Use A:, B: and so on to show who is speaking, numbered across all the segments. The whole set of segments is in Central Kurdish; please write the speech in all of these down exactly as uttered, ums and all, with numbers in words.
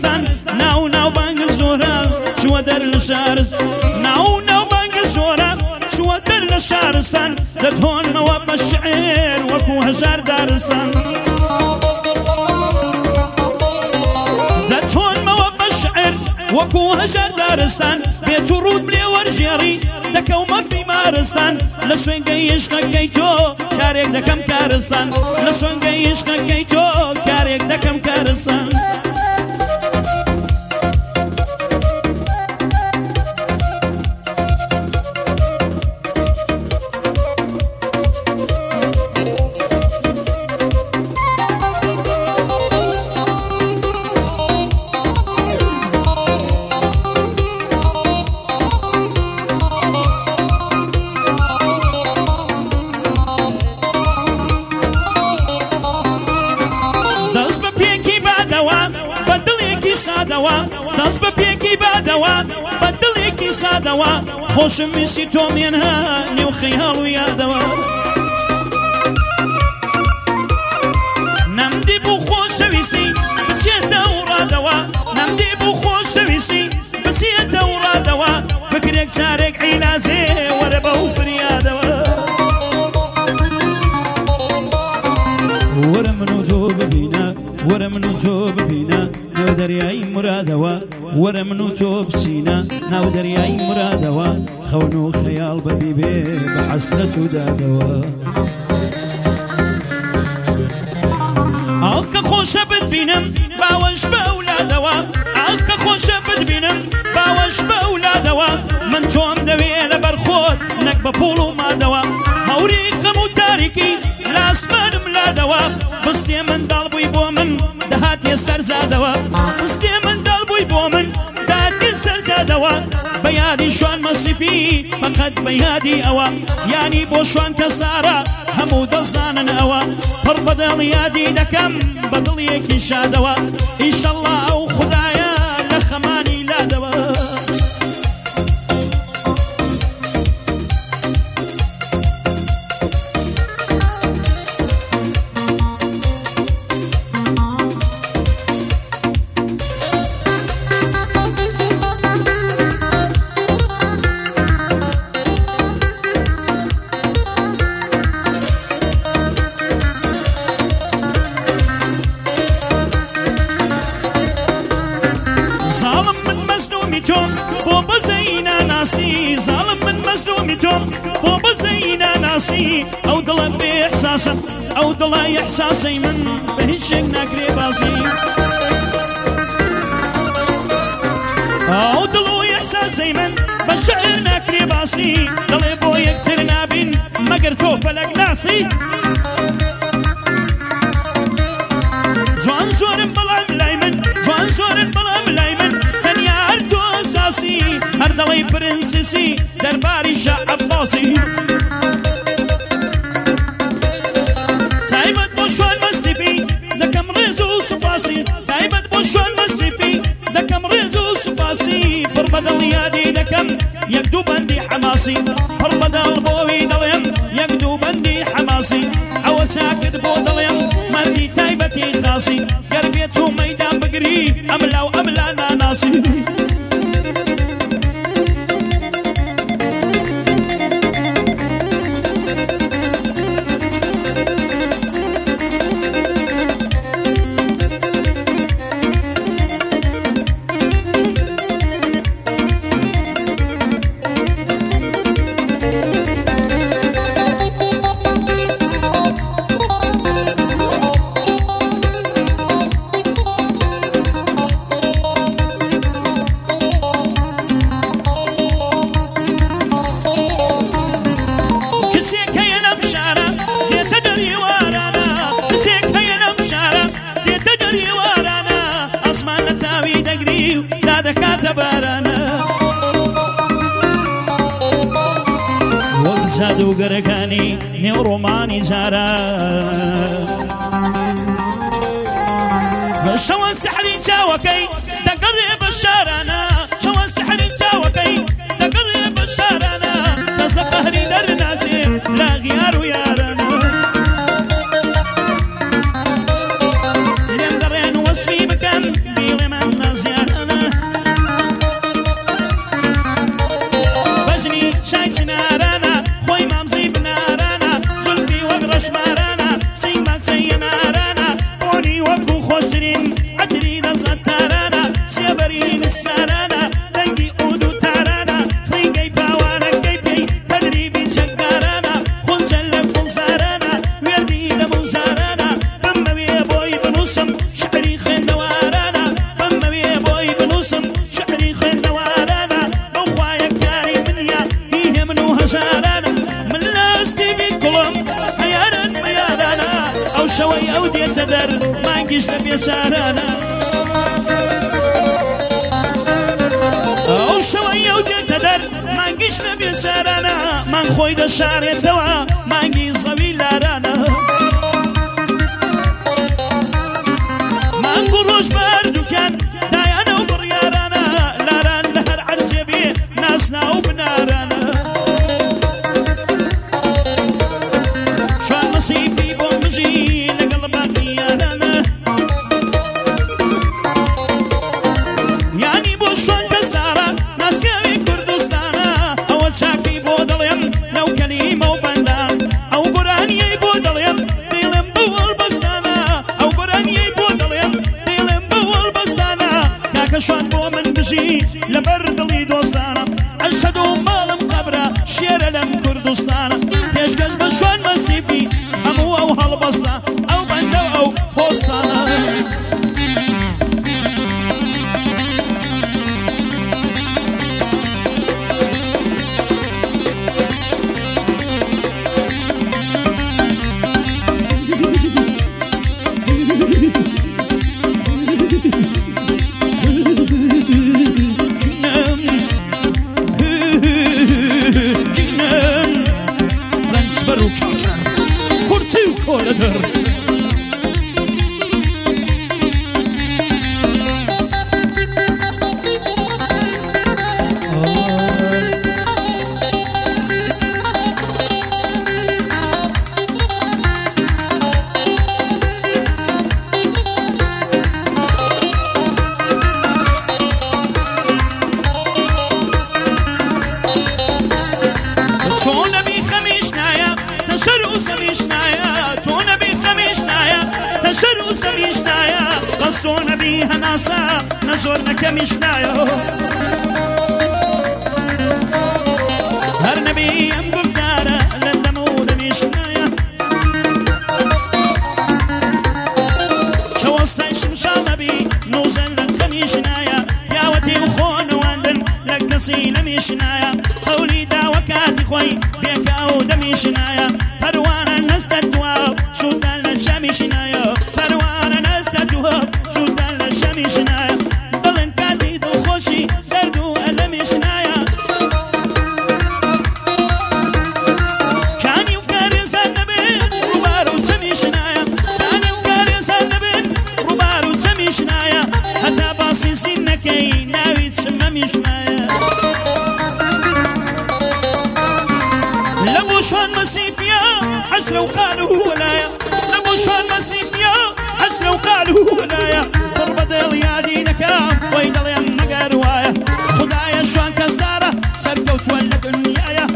A: شارستان ناو ناو بانگ زورا شو در لشارست ناو ناو بانگ زورا شو در لشارستان دتهون مواب الشعر وكو هجار دارستان دتهون مواب الشعر وكو هجار دارستان بيت ورود بلي ورجيري دكو مبي مارستان لسوين قيش قيتو كاريك دكم كارستان لسوين قيش قيتو كاريك دكم كارستان دەست بە پێکی بادەوە بە دڵێکی سادەوە خۆشم ویستی تۆ مێنها نێو خەیاڵ و یادەوە نەمدی بوو خۆشەویستی بچێتە و ڕادەوە نەمدی بوو خۆشەویستی بچێتە و ڕادەوە فکرێک جارێک عیلازێ وەرە بەو فریادەوە وەرە من و تۆ ببینە وەرە من و تۆ ببینە ناو دەریای مرادەوە وەرە من و تۆ بچینە ناو دەریای مرادەوە خەون و خەیاڵ بەدی بێ بە حەسرەت و دادەوە ئاڵکە خۆشە بتبینم باوەش بە ئەولادەوە ئاڵکە خۆشە بتبینم باوەش بە ئەولادەوە من تۆم دەوێ لە بەرخۆت نەک بە پوڵ و مادەوە هەوری خەم و تاریکی لاسمانم لادەوە بستێ منداڵ بووی بۆ من دەهاتێ سەرزادەوە بستێ منداڵ بووی بۆ من دەهاتێ سەرزادەوە بە یادی شوان مەسیفی فەقەت بە یادی ئەوە یانی بۆ شوان کەسارە هەموو دەزانن ئەوە پڕ بەدڵ یادی دەکەم بە دڵیەکی شادەوە ئینشەڵڵا ئەو خودایە لە خەمانی لادەوە بۆ بەزەینە ناسی زاڵم من مەزلومی تۆم بۆ بەزەینە ناسی ئەو دڵە بێ ئەحساسە ئەو دڵە ئەحساسەی من بە هیچ شێک ناکرێ بازی ئەو دڵ و ئەحساسەی من بە شەعر ناکرێ باسی دڵێ بۆ یەکتر نابین مەگەر تۆ فەلەک ناسی جوان زۆرم بەڵام لای من جوان زۆرم بەڵام لای من هەر دەڵی پرنسسی دەرباری شا عەباسی تایبەت بۆ شوان مەسیفی دەکەم ڕێز و سوپاسی تایبەت بۆ شوان مەسیفی دەکەم ڕێز و سوپاسی پڕ بەدڵ یادی دەکەم یەک دوو بەندی حەماسی پڕ بەدڵ بۆوی دەڵێم یەک دوو بەندی حەماسی ئەوە چاکت بۆ دەڵێم مەردی تایبەتی خاسی گەر بێت و مەیدان بگری ئەملا و ئەملا ناناسی جادوگەرەکانی نێو ڕۆمانی جارە شەوە سحری چاوەکەی دەگەڕێ بە شارانە شەوە سحری چاوەکەی دەگەڕێ بە شارانە دەست لە قەهری دەرناچێ لا غیار و یارانە لێم دەڕێن وەسفی بکەن بیڵێ من نازی شەوەی ئەو دێتە دەر مانگیش لە بێچارانە ئەو شەوەی ئەو دێتە دەر مانگیش لە بێچارانە مان خۆی دەشارێتەوە مانگی زەوی لارانە مانگ و ڕۆژ بەردووکان دایانە و بڕیارانە لاران لە هەر عەرزێ بێ ناسنا و بنارانە شوان مەسیفی بۆ مژی لەگەڵ باقییانانە یانی بۆ شوان کەسارە ناسیاوی کوردستانە ئەوە چاکی بۆ دەڵێم لەو کەلیمە و بەندە ئەو گۆرانیەی بۆ دەڵێم دڵێم بە وەڵبەستانە ئەو گۆرانیەی بۆ دەڵێم دڵێم بە وەڵبەستانە کاکە شوان بۆ من بژی لەبەر دڵی دۆستانە ئەشهەد و ماڵم قەبرە شێرە لەم کوردستانە پێشکەش بە شوان مەسیفی هەموو ئەو هەڵبەستە ئەو بەندە و ئەو پۆستانە زۆر نەکەمیش نایە هەر نەبی ئەم گفتارە لە دەم و دەمیش نایە کەوەستای شمشاڵ نەبی نوزەن لە خەمیش نایە پیاوەتی و خۆنەواندن لە کەسی لەمیش نایە قەولی داوە کاتی خۆی بێکا و دەمیش نایە پەروانە نەستە دواو سوودان لە شەمیش نایە پەروانە نەستە دواو سوودان لە شەمیش نایە دەرد و ئەلەمیش نایە کانی و کارێزان نەبێن ڕووبار و چەمیش نایە کانی و کارێزان نەبێن ڕووبار و چەمیش نایە هەتا باسی سین نەکەی ناوی چمەمیش نایە لە بۆ شوان مەسیفیا حەسرە و قال و وەلایە لە بۆ شوان مەسیفیا حەسرە و قال و وەلایە پڕ بە دڵ یادی نەکەم وەی دەڵێم مەگەر وایە خدایە شوان کەسدارە سەرکەوتووە لە دنیایە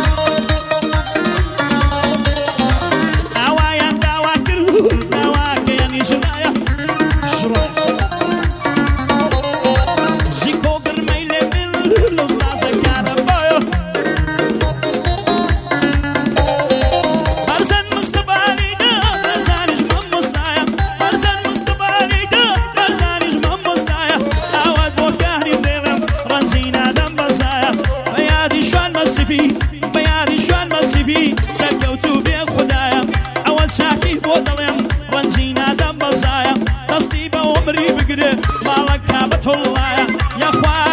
A: ئاوایان داوا کرد و داواکەیانی ژڕایە زیکۆ گرمەی لێ دڵ لەو سازە کارەبایە بەرزەن مستەفالیدا بەرزانیش مەمۆستایە بەرزەن مستەفالیدا بەرزانیش مەمۆستایە ئاوات بۆ کاری دێڵم ڕەنجینادەم بەزایە بە یادی شوان مەسیفی بە یادی شوان مەسیفی سەرکەوتوو بێ خودایە ئەوە چاکی بۆ دەڵێم ڕەنجینادەم بەزایە دەستی بە عومری بگرێ ماڵە کابەتۆڵایە یاخوا